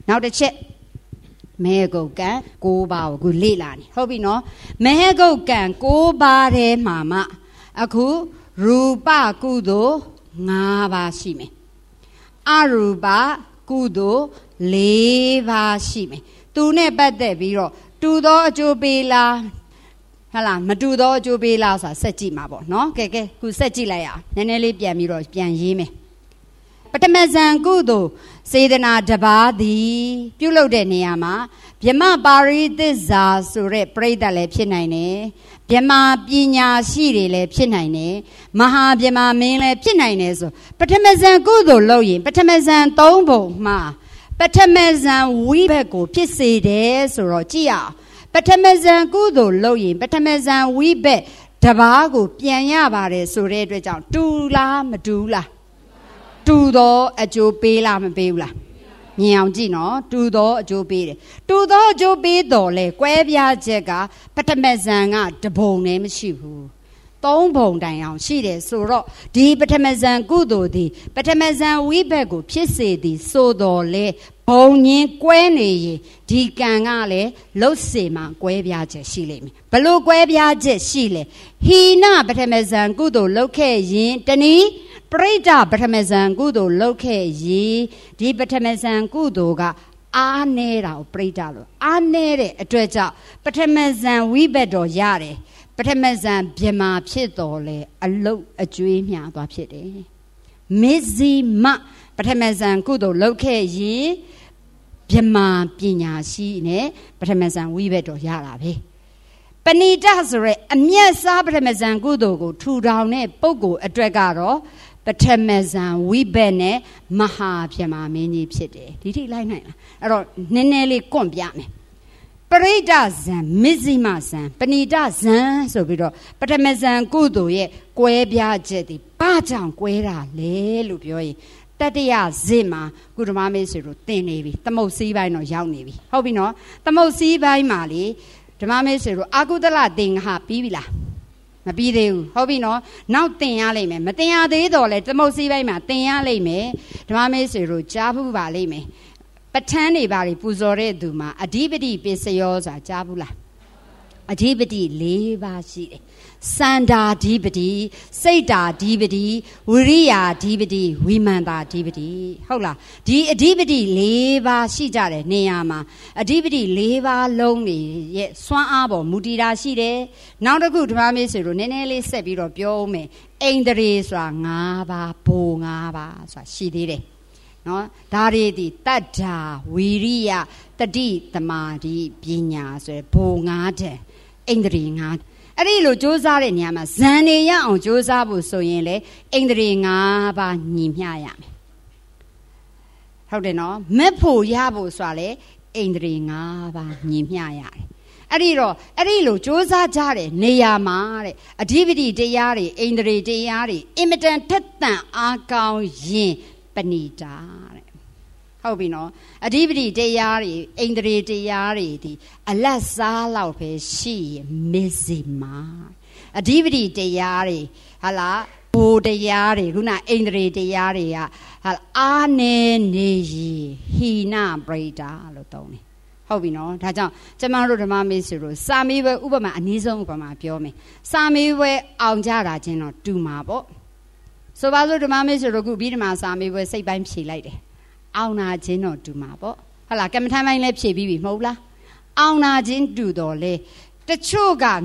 နောက်တစ်ချက်မဲဂုတ်ကံ9ပါးကိုလေ့လာနေဟုတ်ပြီနော်မဲဂုတ်ကံ9ပါးထဲမှာမှအခုရူပကုသိုလ်5ပါးရှိမယ်အရူပကုသိုလ်4ပါးရှိမယ်သူနဲ့ပတ်သက်ပြီးတော့တူသောအကျိုးပေးလားဟလာမတူသောအကျိုးပေးလားဆိုတာဆက်ကြည့်မှာပေါ့နော်ကဲခုဆက်ကြည့်လိုက်ရအောင်နည်းနည်းလေးပြန်ပြီးတော့ပြန်ရေးမယ်ပထမဇန်ကုသိုလ်စေတနာတစ်ပါးသည်ပြုလုပ်တဲ့နေရာမှာဗြဟ္မပါရိသစ္စာဆိုတဲ့ပြိဿလည်းဖြစ်နိုင်တယ်ဗြဟ္မပညာရှိတွေလည်းဖြစ်နိုင်တယ်မဟာဗြဟ္မမင်းလည်းဖြစ်နိုင်တယ်ဆိုပထမဇန်ကုသိုလ်လုပ်ရင်ပထမဇန်3ပုံမှာပထမဇန်ဝိဘက်ကိုဖြစ်စေတယ်ဆိုတော့ကြည့်ရအောင်ပထမဇန်ကုသိုလ်လုပ်ရင်ပထမဇန်ဝိဘက်တစ်ပါးကိုပြန်ရပါတယ်ဆိုတဲ့အတွက်ကြောင့်တူလားမတူလားတူသောအကျိုးပေးလားမပေးဘူးလားမြင်အောင်ကြည့်နော်တူသောအကျိုးပေးတယ်တူသောအကျိုးပေးတော်လဲကွဲပြားချက်ကပထမဇန်ကတပုံနဲ့မရှိဘူး3ပုံတိုင်အောင်ရှိတယ်ဆိုတော့ဒီပထမဇန်ကုသိုလ်သည်ပထမဇန်ဝိဘက်ကိုဖြစ်စေသည်ဆိုတော်လဲဘုံညင်းကွဲနေရင်ဒီကံကလည်းလှုပ်စေမှကွဲပြားချက်ရှိလိမ့်မယ်ဘလို့ကွဲပြားချက်ရှိလဲဟိနပထမဇန်ကုသိုလ်လုပ်ခဲ့ရင်တနည်းပရိဒပထမဇန်ကုသိုလ်လုပ်ခဲ့ရင်ဒီပထမဇန်ကုသိုလ်ကအားနေတာကိုပရိဒလို့အားနေတဲ့အတွက်ကြောင့်ပထမဇန်ဝိဘက်တော်ရတယ်ပထမဇန်ဗြဟ္မာဖြစ်တော်လဲအလုတ်အကျွေးမြသွားဖြစ်တယ်မေဇီမပထမဇန်ကုသိုလ်လုပ်ခဲ့ရင်ဗြဟ္မာပညာရှိနဲ့ပထမဇန်ဝိဘက်တော်ရတာပဲပဏိတဆိုရဲအမျက်စားပထမဇန်ကုသိုလ်ကိုထူထောင်တဲ့ပုဂ္ဂိုလ်အတွက်ကတော့ပထမဇန်ဝိဘက်နဲ့မဟာဗြဟ္မာမင်းကြီးဖြစ်တယ်ဒီထိလိုက်နိုင်လားအဲ့တော့နည်းနည်းလေးကွန့်ပြမယ်ပရိဒဇံမဇ္ဈိမဇံပဏိတဇံဆိုပြီးတော့ပထမဇန်ကုသိုလ်ရဲ့ကွဲပြားချက်ဒီဘာကြောင့်ကွဲတာလဲလို့ပြောရင်တတ္တယဇစ်မှာကုဓမမေဆွေတို့သင်နေပြီသမုတ်စည်းပိုင်းတော့ရောက်နေပြီဟုတ်ပြီနော်သမုတ်စည်းပိုင်းမှာလေဓမ္မမေဆွေတို့အာကုသလသင်္ဃပြီးပြီလားမပြီးသေးဘူးဟုတ်ပြီနော်နောက်သင်ရလိမ့်မယ်မသင်ရသေးတော့လေသမုတ်စည်းပိုင်းမှာသင်ရလိမ့်မယ်ဓမ္မမေဆွေတို့ကြားဘူးပါလိမ့်မယ်ပဋ္ဌာန်းတွေပါလေပူဇော်တဲ့သူမှာအဓိပတိပစ္စယောဆိုတာကြားဘူးလားအဓိပတိ4ပါးရှိတယ်စန္ဒာဓိပတိစိတ်တာဓိပတိဝိရိယာဓိပတိဝိမန္တာဓိပတိဟုတ်လားဒီအဓိပတိ4ပါးရှိကြတယ်နေရာမှာအဓိပတိ4ပါးလုံးနေရဲ့စွမ်းအားပေါ်မူတည်တာရှိတယ်နောက်တစ်ခုဓမ္မမေဆွေတို့နည်းနည်းလေးဆက်ပြီးတော့ပြောဦးမယ်အိန္ဒြေဆိုတာ5ပါးဘိုလ်5ပါးဆိုတာရှိသေးတယ်နော်ဒါတွေဒီတတ္ထာဝီရိယတတိသမာဓိပညာဆိုရယ်ဘိုလ်5တဲ့အိန္ဒြေ5အဲ့ဒီလိုစ조사တဲ့နေရာမှာဇန်နေရအောင်စ조사ဖို့ဆိုရင်လေအိန္ဒြေ5ပါးညီမျှရမယ်ဟုတ်တယ်နော်မက်ဖို့ရဖို့ဆိုတာလေအိန္ဒြေ5ပါးညီမျှရတယ်အဲ့ဒီလိုစ조사ကြတဲ့နေရာမှာတဲ့အဓိပတိတရားတွေအိန္ဒြေတရားတွေအင်မတန်ထက်သန်အားကောင်းရင်ပဏိတာတဲ့ဟုတ်ပြီနော်အဓိပတိတရားတွေအိန္ဒြေတရားတွေဒီအလတ်စားလောက်ပဲရှိရင်မဇ္ဈိမာအဓိပတိတရားတွေဟာလားဘိုလ်တရားတွေခုနအိန္ဒြေတရားတွေကဟာအာနေနေရီဟိနပရိဒါလို့သုံးတယ်ဟုတ်ပြီနော်ဒါကြောင့်ကျမတို့ဓမ္မမေဆွေတို့စာမေးပွဲဥပမာအနည်းဆုံးဥပမာပြောမယ်စာမေးပွဲအောင်ကြတာချင်းတော့တူမှာပေါ့ဆိုပါစို့ဓမ္မမေဆွေတို့ခုပြီးဓမ္မစာမေးပွဲစိတ်ပိုင်းဖြေလိုက်တယ်အောင်နာခြင်းတော့တူမှာပေါ့ဟုတ်လားကမ္မထမ်းပိုင်းလည်းဖြေပြီးပြီမဟုတ်လားအောင်နာခြင်းတူတော့လေတချို့က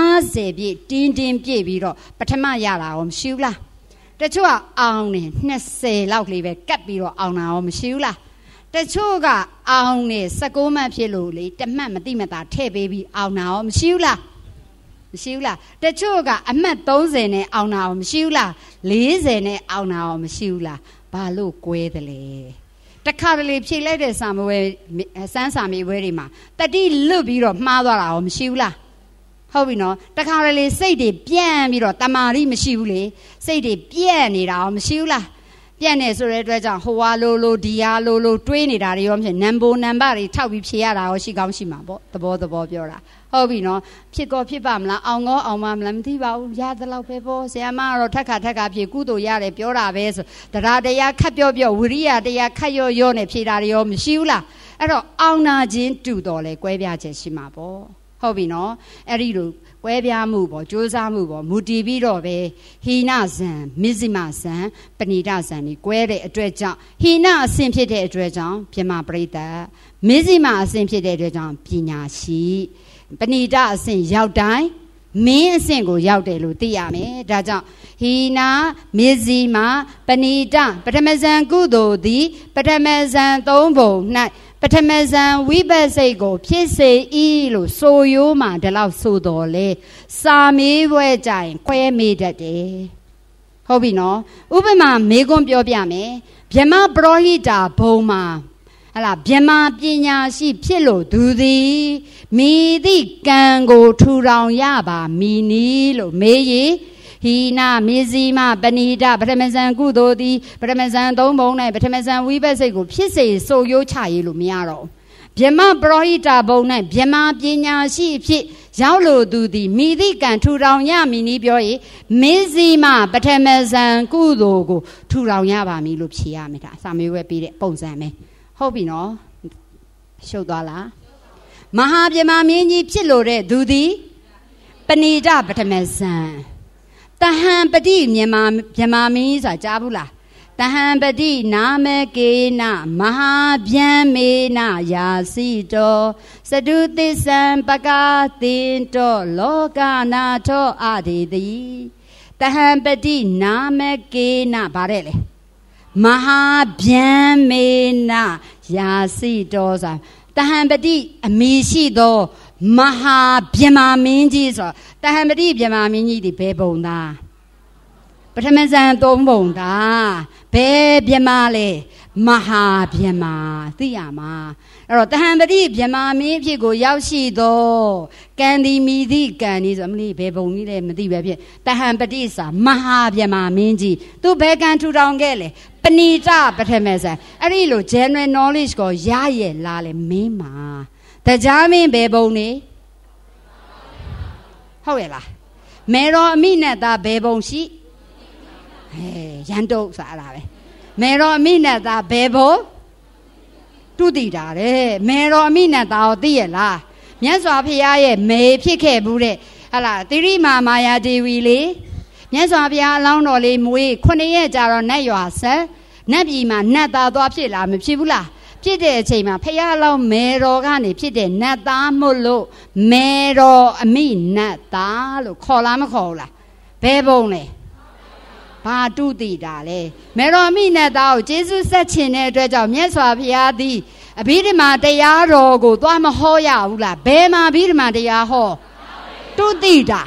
90ပြည့်တင်းပြည့်ပြီးတော့ပထမရတာရောမရှိဘူးလားတချို့ကအောင်နေ20လောက်လေးပဲကတ်ပြီးတော့အောင်တာရောမရှိဘူးလားတချို့ကအောင်နေ16မှတ်ဖြစ်လို့လေတမှတ်မတိမတာထည့်ပေးပြီးအောင်တာရောမရှိဘူးလားမရှိဘူးလားတချို့ကအမှတ်30နဲ့အောင်တာရောမရှိဘူးလား40နဲ့အောင်တာရောမရှိဘူးလားဘာလို့ကွဲတယ်လဲတခါတလေဖြေလိုက်တဲ့စာမေးပွဲစမ်းစာမေးပွဲတွေမှာတတိလွတ်ပြီးတော့မှားသွားတာရောမရှိဘူးလားဟုတ်ပြီနော်တခါတလေစိတ်တွေပြန့်ပြီးတော့တမာရီမရှိဘူးလေစိတ်တွေပြန့်နေတာရောမရှိဘူးလားပြန့်နေဆိုတဲ့အတွက်ကြောင့်ဟိုဟာလိုဒီဟာလိုတွေးနေတာတွေရောမရှိနံပါတ်တွေထောက်ပြီးဖြေရတာရောရှိကောင်းရှိမှာပေါ့သဘောပြောတာဟုတ်ပြီနော်ဖြစ်ပါမလားအောင်မလားမသိပါဘူးရသလောက်ပဲပေါ့ဆရာမကတော့ထက်ခါဖြေကုသိုလ်ရတယ်ပြောတာပဲဆိုတရားခတ်ပြောဝိရိယတရားခတ်ရောနဲ့ဖြေတာတွေရောမရှိဘူးလားအဲ့တော့အောင်နာခြင်းတူတော်လဲကွဲပြားချက်ရှိမှာပေါ့ဟုတ်ပြီနော်အဲ့ဒီလိုကွဲပြားမှုပေါ့ကြိုးစားမှုပေါ့မူတည်ပြီးတော့ပဲဟိနဇံမဇ္ဈိမဇံပဏိတဇံนี่ကွဲတဲ့အတွက်ကြောင့်ဟိနအစဉ်ဖြစ်တဲ့အတွက်ကြောင့်ပြမပရိသတ်မဇ္ဈိမအစဉ်ဖြစ်တဲ့အတွက်ကြောင့်ပညာရှိပဏိတအစဉ်ရောက်တိုင်းမင်းအဆင့်ကိုရောက်တယ်လို့သိရမယ်ဒါကြောင့်ဟိနာမဇ္ဈိမပဏိတပထမဇံကုသိုလ်သည်ပထမဇံသုံးပုံ၌ပထမဇံဝိပဿစိတ်ကိုဖြစ်စေ၏လို့ဆိုရိုးမှဒီလောက်ဆိုတော်လေစာမေးပွဲကြရင်ခွဲမေးတတ်တယ်ဟုတ်ပြီနော်ဥပမာမေးခွန်းပြောပြမယ်ဗြဟ္မပရောဟိတာဘုံမှာဟလာဗြဟ္မာပညာရှိဖြစ်လို့သူသည်မိသည့်ကံကိုထူထောင်ရပါမည်နည်းလို့မေးရင်ဟိနာမဇ္ဈိမပဏိတပထမဇံကုသိုလ်သည်ပထမဇံသုံးပုံ၌ပထမဇံဝိပဿစိတ်ကိုဖြစ်စေဆိုရိုးချရေးလို့မရတော့ဗြဟ္မပရောဟိတာဘုံ၌ဗြဟ္မာပညာရှိဖြစ်ရောက်လို့သူသည်မိသည့်ကံထူထောင်ရမည်နည်းပြောရင်မဇ္ဈိမပထမဇံကုသိုလ်ကိုထူထောင်ရပါမည်လို့ဖြေရမယ်ဒါစာမေးပွဲပြီးတဲ့ပုံစံပဲဟုတ်ပြီနော်ရှုပ်သွားလားမဟာဗြဟ္မာမင်းကြီးဖြစ်လို့တဲ့သူသည်ပဏိတပထမဇံတဟံပတိမြန်မာဗြဟ္မာမင်းကြီးဆိုတာကြားဘူးလားတဟံပတိနာမကေနမဟာဗျံမေနယာစီတောစတုသစ္စံပကာတင်တောလောကနာထောအဒေတိတဟံပတိနာမကေနဗါတဲ့လေမဟာဗျံမေနယာစီတောဆိုတဟံပတိအမိရှိသောမဟာဗြဟ္မာမင်းကြီးဆိုတဟံပတိဗြဟ္မာမင်းကြီးဒီဘယ်ပုံသားပထမဇန်သုံးပုံသားဘယ်ဗြဟ္မာလဲမဟာဗြဟ္မာသိရမှာအဲ့တော့တဟံပတိဗြဟ္မာမင်းဖြစ်ကိုရောက်ရှိသောကံဒီမိသည့်ကံဒီဆိုမလို့ဘယ်ပုံကြီးလဲမသိပဲဖြစ်တဟံပတိစာမဟာဗြဟ္မာမင်းကြီးသူဘယ်ကံထူထောင်ခဲ့လဲပဏိတပထမဇန်အဲ့ဒီလို general knowledge ကိုရရဲ့လားလဲမင်းမှာတရားမင်းဘယ်ပုံနေဟုတ်ရဲ့လားမေတော်အမိနဲ့သားဘယ်ပုံရှိရန်တုတ်ဆိုအဲ့ဒါပဲမေတော်အမိနဲ့သားဘယ်ဘုံတုတိတာတဲ့မေတော်အမိနဲ့သားကိုသိရလားမြတ်စွာဘုရားရဲ့မေဖြစ်ခဲ့ဘူးတဲ့ဟလာတိရိမာမာယာဒေဝီလေမြတ်စွာဘုရားအလောင်းတော်လေးမွေး9ရက်ကြာတော့နတ်ရွာဆက်နတ်ပြည်မှာနတ်သားသွားဖြစ်လားမဖြစ်ဘူးလားဖြစ်တဲ့အချိန်မှာဖះလောင်းမေတော်ကနေဖြစ်တဲ့နတ်သားမို့လို့မေတော်အမိနတ်သားလို့ခေါ်လားမခေါ်ဘူးလားဘယ်ပုံလဲဘာတုတိတာလဲမေတော်အမိနတ်သားကိုကျေးဇူးဆက်ချင်တဲ့အတွက်ကြောင့်မြတ်စွာဘုရားသည်အဘိဓမ္မာတရားတော်ကိုသွားမဟောရဘူးလားဘယ်မှာအဘိဓမ္မာတရားဟောတုတိတာ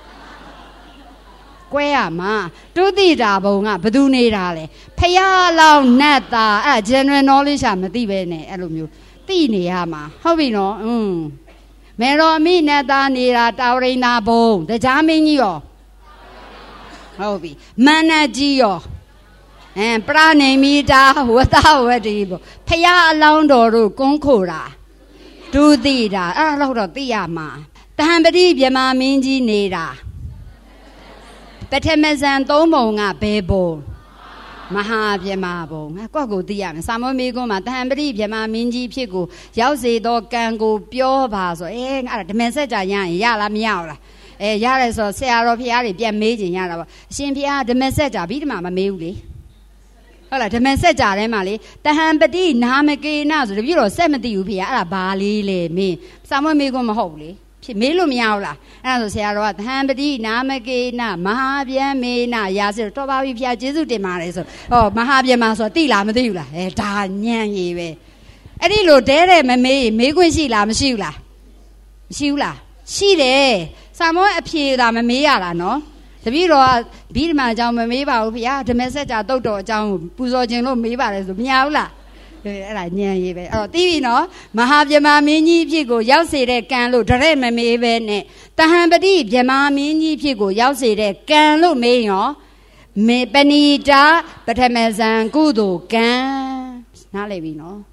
ကွဲရမှာတုတိတာဘုံကဘသူနေတာလဲဖယားလောင်းနတ်သားအဲ့ general knowledge မသိပဲနဲ့အဲ့လိုမျိုးသိနေရမှာဟုတ်ပြီနော်မေတော်အမိနတ်သားနေတာတာဝရိန္ဒာဘုံတရားမင်းကြီးရောဟုတ်ပြီမန္နကြီးရောပရဏိမိတာဝတဝတိဘုဖယားအလောင်းတော်တို့ကုန်းခိုတာတုတိတာအဲ့ဒါတော့သိရမှာတဟံပတိဗြဟ္မာမင်းကြီးနေတာပထမဇန်သုံးပုံကဘယ်ပုံမဟာဗြဟ္မာဘုံငါကွက်ကိုသိရမယ်စာမောမေကွန်းမှာတဟံပတိဗြဟ္မာမင်းကြီးဖြစ်ကိုရောက်စေသောကံကိုပြောပါဆိုအဲ့ဒါဓမ္မစကြာရရင်ရလားမရဘူးလားရတယ်ဆိုဆရာတော်ဖရားတွေပြန်မေးကြင်ရတာပေါ့အရှင်ဖရားဓမ္မစကြာပြီးဓမ္မမမေးဘူးလေဟုတ်လားဓမ္မစကြာထဲမှာလေတဟံပတိနာမကေနဆိုတပြည့်တော့စက်မသိဘူးဖရားအဲ့ဒါဘာလေးလေမင်းစာမောမေကွန်းမဟုတ်ဘူးလေဖြစ်မေးလို့မရဘူးလားအဲ့ဒါဆိုဆရာတော်ကသဟံပတိနာမကေနမဟာဗျံမေနရာစေတော်ပါပြီဖျားကျေးဇူးတင်ပါတယ်ဆိုဟောမဟာဗျံမှာဆိုတိလားမသိဘူးလားဒါညံ့ရည်ပဲအဲ့ဒီလိုတဲတဲ့မမေးမေးခွင့်ရှိလားမရှိဘူးလားမရှိဘူးလားရှိတယ်စာမောအဖြေသာမမေးရတာနော်တပည့်တော်ကဘိဓမ္မာအကြောင်းမမေးပါဘူးဖျားဓမ္မစကြာတုတ်တော်အကြောင်းပူဇော်ခြင်းလို့မေးပါတယ်ဆိုမရဘူးလားအဲ့ဒါညံရေးပဲအဲ့တော့သိပြီနော်မဟာဗြဟ္မာမင်းကြီးဖြစ်ကိုရောက်စေတဲ့ကံလို့တရက်မမေးပဲနဲ့တဟံပတိဗြဟ္မာမင်းကြီးဖြစ်ကိုရောက်စေတဲ့ကံလို့မေးရောမေပဏိတာပထမဇန်ကုသိုလ်ကံနားလည်ပြီနော်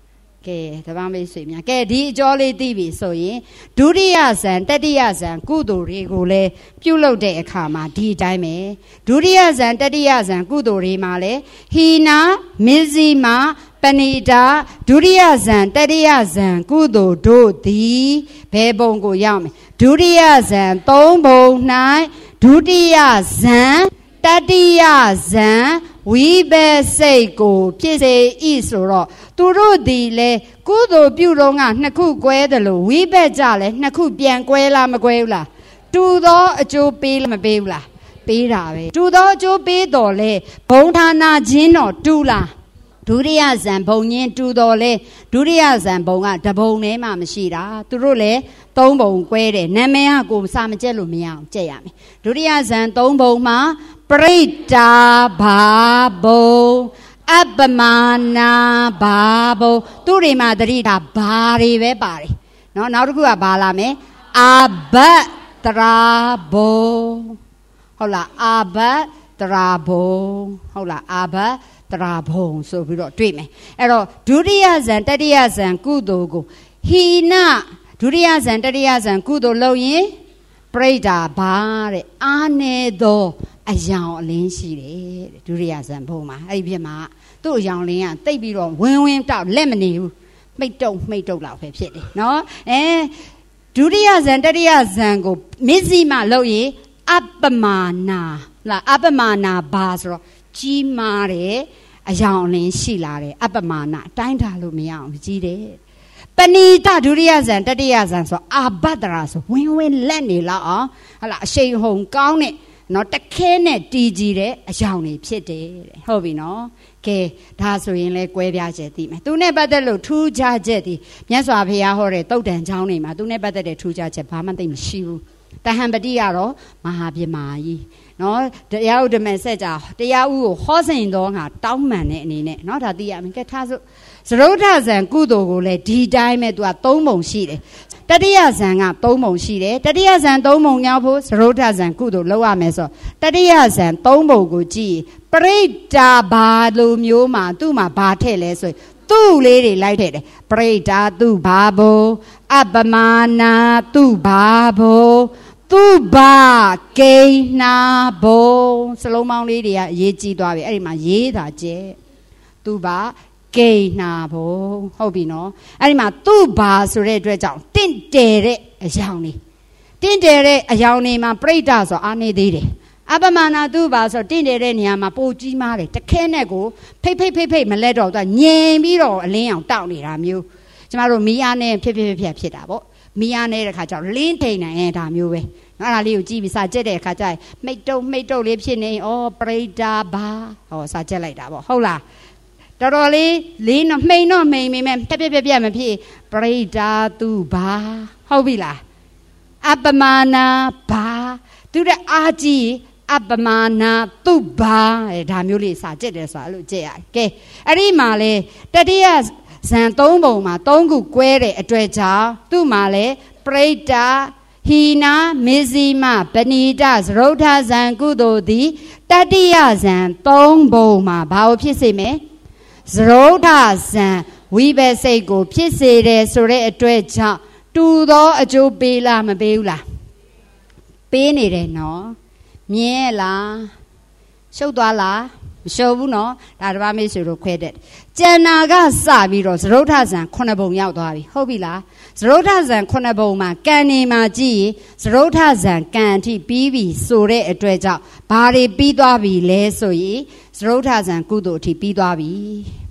ကဲတပန်းမိတ်ဆွေများကဲဒီအကြောလေးသိပြီဆိုရင်ဒုတိယဇန်တတိယဇန်ကုသိုလ်တွေကိုလည်းပြုလုပ်တဲ့အခါမှာဒီအတိုင်းပဲဒုတိယဇန်တတိယဇန်ကုသိုလ်တွေမှာလည်းဟီနာမဇ္ဈိမပဏိတာဒုတိယဇန်တတိယဇန်ကုသိုလ်တို့သည်ဘယ်ပုံကိုရောက်မယ်ဒုတိယဇန်၃ပုံ၌ဒုတိယဇန်တတိယဇန်ဝိဘစိတ်ကိုဖြစ်စေဤဆိုတော့သူတို့ဒီလေကုသိုလ်ပြုတော့ကနှစ်ခုကွဲတယ်လို့ဝိဘကြလဲနှစ်ခုပြန်ကွဲလားမကွဲဘူးလားတူသောအကျိုးပေးမပေးဘူးလားပေးတာပဲတူသောအကျိုးပေးတော်လဲဘုံဌာနာချင်းတော့တူလားဒုတိယဇန်ဘုံချင်းတူတော်လဲဒုတိယဇန်ဘုံကတဘုံထဲမှမရှိတာသူတို့လည်းသုံးဘုံကွဲတယ်နာမည်ကကိုစာမကျက်လို့မရအောင်ကျက်ရမယ်ဒုတိယဇန်သုံးဘုံမှာပရိတ္တာဘာဘုံအပ္ပမာနာဘာဘုံသူတွေမှာတတိတာဘာတွေပဲပါတယ်နော်နောက်တစ်ခုကဘာလာမယ်အာဘတ်တရာဘုံဟုတ်လားအာဘတ်တရာဘုံဟုတ်လားအာဘတ်တရာဘုံဆိုပြီးတော့တွေ့မယ်အဲ့တော့ဒုတိယဇန်တတိယဇန်ကုသိုလ်ကိုဟီနဒုတိယဇန်တတိယဇန်ကုသိုလ်လုပ်ရင်ပရိဒါဘာတဲ့အာနေသောအယောင်အလင်းရှိတယ်တဲ့ဒုတိယဇန်ဘုံမှာအဲ့ဒီပြမှာသူ့အယောင်လင်းကတိတ်ပြီးတော့ဝင်းတောက်လက်မနေဘူးမိတ်တုတ်လောက်ပဲဖြစ်တယ်နော်ဒုတိယဇန်တတိယဇန်ကိုမဇ္ဈိမလုပ်ရင်အပ္ပမာနာလားအပ္ပမာနာဘာဆိုတော့ကြီးမားတယ်အယောင်အလင်းရှိလာတယ်အပ္ပမာနာတိုင်းထားလို့မရအောင်ကြီးတယ်ပဏိတဒုတိယဇန်တတိယဇန်ဆိုအာဘတရာဆိုဝင်းလက်နေလောက်အောင်ဟလာအရှိန်ဟုန်ကောင်းတဲ့နော်တခဲနဲ့တီးကြည့်တဲ့အယောင်တွေဖြစ်တယ်တဲ့ဟုတ်ပြီနော်ကဲဒါဆိုရင်လဲကွဲပြားချက်သိမယ်သူနဲ့ပတ်သက်လို့ထူးခြားချက်ဒီမြတ်စွာဘုရားဟောတဲ့တုတ်တန်ချောင်းတွေမှာသူနဲ့ပတ်သက်တဲ့ထူးခြားချက်ဘာမှသိမရှိဘူးတဟံပတိကတော့မဟာပြမာကြီးနော်တရားဥဒ္ဓမေဆက်ကြတရားဥကိုဟောစဉ်တော့ငါတောင်းမှန်တဲ့အနေနဲ့နော်ဒါသိရမယ်ကဲထားစို့သရုဒ္ဓဇံကုသိုလ်ကိုလည်းဒီတိုင်းပဲသူက၃ပုံရှိတယ်တတိယဇံက၃ပုံရှိတယ်တတိယဇံ၃ပုံရောက်ဖို့သရုဒ္ဓဇံကုသိုလ်လောက်ရမယ်ဆိုတတိယဇံ၃ပုံကိုကြည့်ပရိတ္တာဘာလိုမျိုးမှာသူ့မှာဘာထည့်လဲဆိုရင်သူ့လေးတွေလိုက်ထည့်တယ်ပရိတ္တာသူ့ဘာဘုံအပ္ပမာနာသူ့ဘာဘုံသူဘာကိနာဘုံစလုံးပေါင်းလေးတွေကအရေးကြီးသွားပြီအဲ့ဒီမှာရေးတာကျဲသူဘာကိနာဘုံဟုတ်ပြီနော်အဲ့ဒီမှာသူဘာဆိုတဲ့အတွက်ကြောင့်တင့်တယ်တဲ့အယောင်နေတင့်တယ်တဲ့အယောင်နေမှာပြိတ္တဆိုအာနေသေးတယ်အပ္ပမာနာသူဘာဆိုတင့်တယ်တဲ့နေရာမှာပိုကြီးမားတယ်တခဲနဲ့ကိုဖိတ်မလဲတော့သူကငြိမ်ပြီးတော့အလင်းအောင်တောက်နေတာမျိုးကျမတို့မီးအားနဲ့ဖြစ်တာပေါ့မီးအားနေတဲ့ခါကျတော့လင်းထိန်နိုင်ဒါမျိုးပဲအဲ့ဒါလေးကိုကြည့်ပြီးစာကြက်တဲ့အခါကျရင်မိတ်တုတ်လေးဖြစ်နေဩပရိတ္တာဘာဟောစာကြက်လိုက်တာပေါ့ဟုတ်လားတော်တော်လေးလေးတော့မှိန်မိမဲ့ပြမဖြစ်ပရိတ္တာသူဘာဟုတ်ပြီလားအပ္ပမာနာဘာသူတဲ့အာကြီးအပ္ပမာနာသူဘာဒါမျိုးလေးစာကြက်တယ်ဆိုတာအဲ့လိုကြက်ရတယ်ကဲအဲ့ဒီမှာလေတတိယဇန်၃ပုံမှာ၃ခုကွဲတဲ့အတွက်ကြောင့်သူ့မှာလေပရိတ္တာဟီနာမဇ္ဈိမပဏိတသရုဒ္ဓဇံကုသိုလ်သည်တတိယဇန်၃ပုံမှာဘာကိုဖြစ်စေမယ်သရုဒ္ဓဇံဝိဘစိတ်ကိုဖြစ်စေတယ်ဆိုတဲ့အတွက်ကြောင့်တူသောအကျိုးပေးလားမပေးဘူးလားပေးနေတယ်နော်မြင်လားရှုပ်သွားလားမရှုပ်ဘူးနော်ဒါတပါးမေးဆိုလို့ခွဲတဲ့ကျန်နာကစပြီးတော့သရုဒ္ဓဇံ9ပုံရောက်သွားပြီဟုတ်ပြီလားသရုဒ္ဓဇံ9ပုံမှာကံနေမှာကြည့်သရုဒ္ဓဇံကံအထိပြီးပြီဆိုတဲ့အတွက်ကြောင့်ဘာတွေပြီးသွားပြီလဲဆိုရင်သရုဒ္ဓဇံကုသိုလ်အထိပြီးသွားပြီ